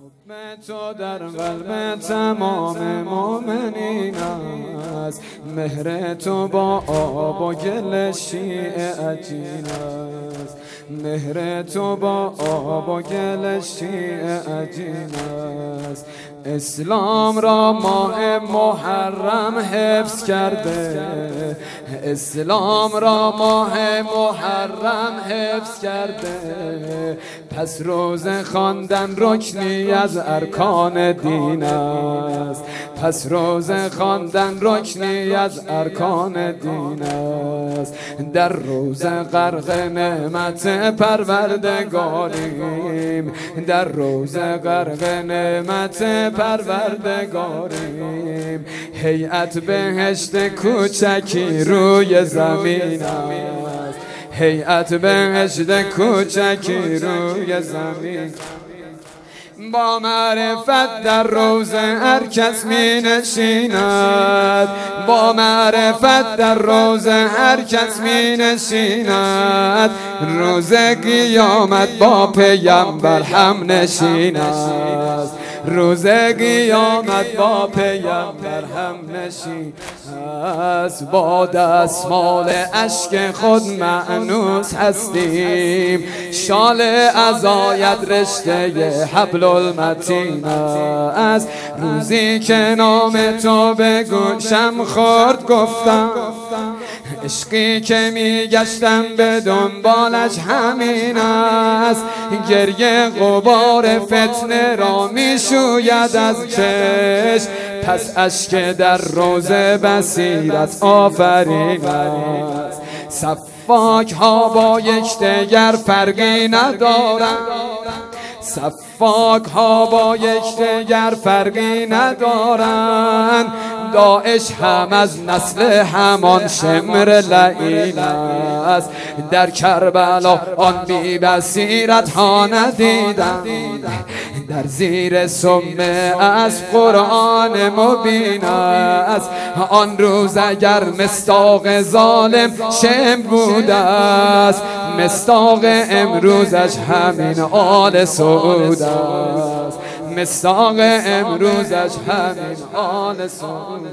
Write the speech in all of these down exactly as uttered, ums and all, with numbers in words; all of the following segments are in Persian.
تو در قلب تمام مؤمنین است، مهر تو با آب و گل شیعه عجین است، مهر تو با آب و گل شیعه عجین است. اسلام را ماه محرم حفظ کرده، اسلام را ماه محرم حفظ کرده، پس روزه خواندن رکنی از ارکان دین است، پس روزه خواندن رکنی از ارکان دین است. در روزه غرق نعمت پروردگاریم، در روزه غرق نعمت پروردگاریم. هیئت بهشت کوچکی روی زمین است، هیئت بهشت کوچکی روی زمین. با معرفت در روزه هر کس می نشیند، با معرفت در روزه هر کس می نشیند، روز قیامت با پیامبر هم نشین است، روز قیامت با پیامبر هم نشین است. با دستمال اشک خود مأنوس هستیم، شال عزایت رشته حبل المتین است. روزی که نام تو به گوشم خورد گفتم، عشقی که میگشتم به دنبالش همین است. گریه غبار فتنه را میشوید از چشم، پس اشک در روزه بصیرت آفرین است. صفاک ها با یکدیگر فرقی ندارند، صفاک ها با یکدیگر فرقی ندارند. داعش هم از نسل همان شمر لعین است. در کربلا آن بی بصیرت ها ندیدند، در زیر سمه از قرآن مبین است. آن روز اگر مصداق ظالم شم بوده است، مصداق امروزش همین آل سعود است، مصداق امروزش همین آل سعود.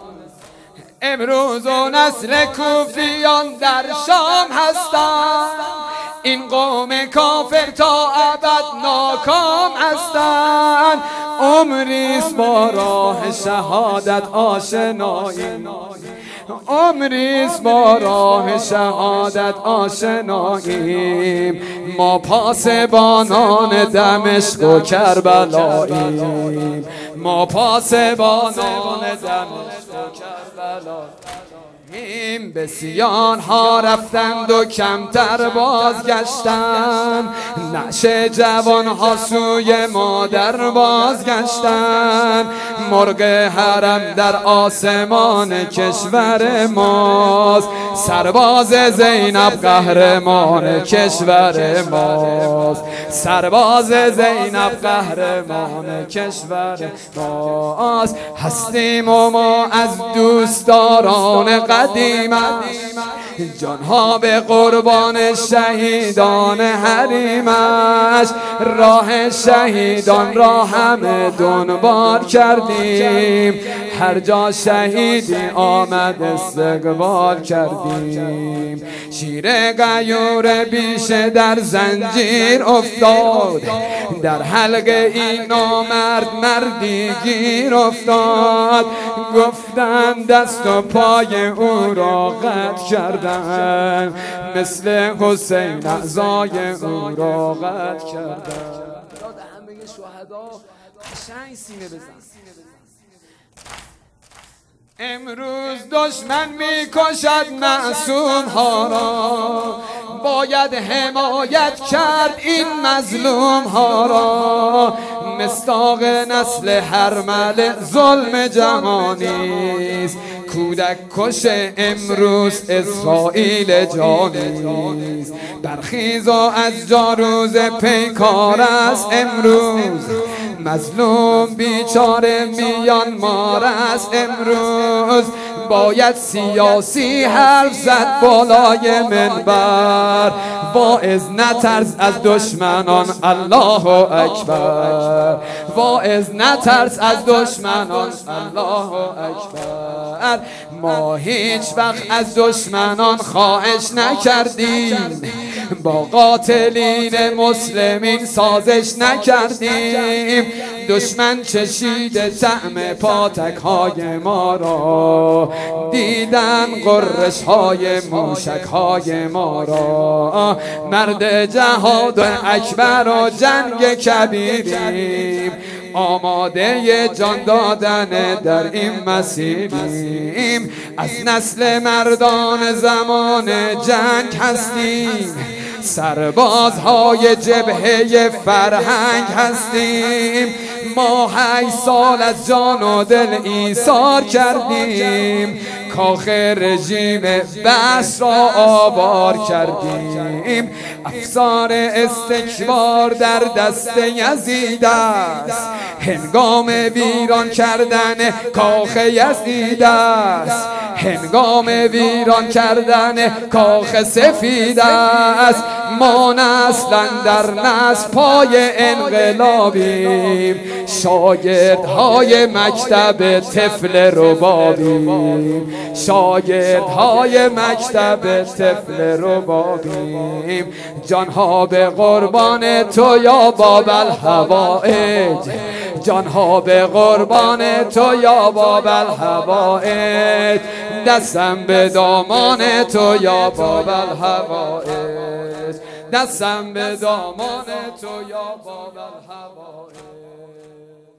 امروز و نسل کوفیان در شام هستند، این قوم کافر تا ابد ناکام هستند. عمریست با راه شهادت آشنایی، عمریست با راه شهادت آشناییم. ما پاسبانان دمشق و کربلاییم، ما پاسبانان دمشق و کربلاییم. بسیار ها رفتند و کمتر بازگشتند، نعش جوان ها سوی مادر بازگشتند. مرغ حرم در آسمان کشور ماست، سرباز زینب قهرمان کشور ماست، سرباز زینب قهرمان کشور ماست. هستیم و ما از دوستداران قدیمش، جانها به قربان شهیدان حریمش. راه شهیدان را همه دنبال کردیم، هر جا شهیدی آمد استقبال کردیم. شیر غیور بیشه در زنجیر افتاد، در حلقه این نامرد مردی گیر افتاد. گفتن دست و پای او را قطع کردن، مثل حسین اعضای او را قطع کردن. همه شهدا قشنگ سینه بزن. امروز دشمن میکشد معصوم ها را، باید حمایت کرد این مظلوم ها را. مصداق نسل هرمله ظلم جهانیست، کودک کش امروز اسرائیل جانیست. برخیز و از جاروز پیکار است امروز، مظلوم بیچاره میان مار است امروز. باید سیاسی حرف زد بالای منبر. واعظ نترس از دشمنان، الله اکبر. واعظ نترس از دشمنان، الله اکبر. ما هیچ وقت از دشمنان خواهش نکردیم، با قاتلین مسلمین سازش نکردیم. دشمن چشیده طعم پاتک های ما را، دیدن قرش های موشک های ما را. مرد جهاد اکبر و جنگ کبیریم، آماده جان دادن در این مسیریم. از نسل مردان زمان جنگ هستیم، سربازهای جبهه فرهنگ هستیم. ما هشت سال از جان و دل ایثار کردیم، کاخ رژیم بس را آوار کردیم. افسار استکبار در دست یزید است، هنگام ویران کردن کاخ یزید است. هنگام ویران کردن کاخ سفید است. ما نسل در نسل پای انقلابیم، شاگردهای مکتب طفل ربابیم. شاگردهای مکتب طفل ربابیم. جانها به قربان تو یا باب الحوائج، جانها به قربان تو یا باب الحوائج. دستم به دامان تو یا باب الحوائج، دستم به دامان تو یا باب الحوائج.